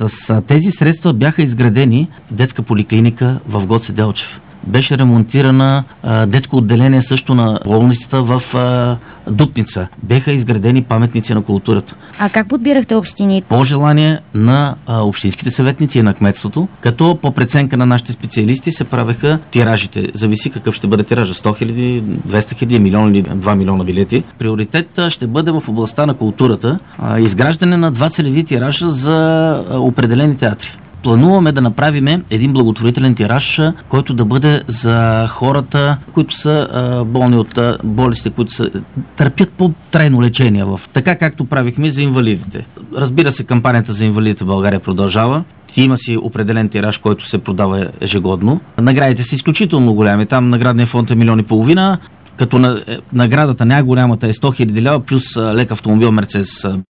С тези средства бяха изградени детска поликлиника в Гоце Делчев. Беше ремонтирана детско отделение също на болницата в Дупница. Беха изградени паметници на културата. А как подбирахте общините? По желание на общинските съветници и на кметството, като по преценка на нашите специалисти се правеха тиражите. Зависи какъв ще бъде тиража. 100 000, 200 000, милион или 2 милиона билети. Приоритет ще бъде в областта на културата изграждане на 2 целеви тиража за определени театри. Плануваме да направим един благотворителен тираж, който да бъде за хората, които са болни от болести, които търпят по-трайно лечение, така както правихме за инвалидите. Разбира се, кампанията за инвалидите в България продължава. Има си определен тираж, който се продава ежегодно. Наградите са изключително голями. Там наградният фонд е 1,5 милиона, като наградата най-голямата е 100 000 лева плюс лек автомобил Мерцедес